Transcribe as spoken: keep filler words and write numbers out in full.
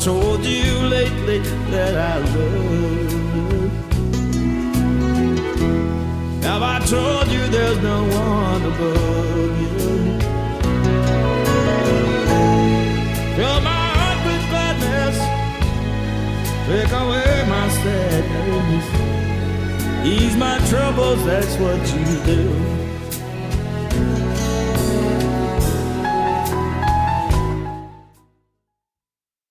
told you lately that I love you? Have I told you there's no one above you? Fill my heart with gladness, take away my sadness, ease my troubles, that's what you do.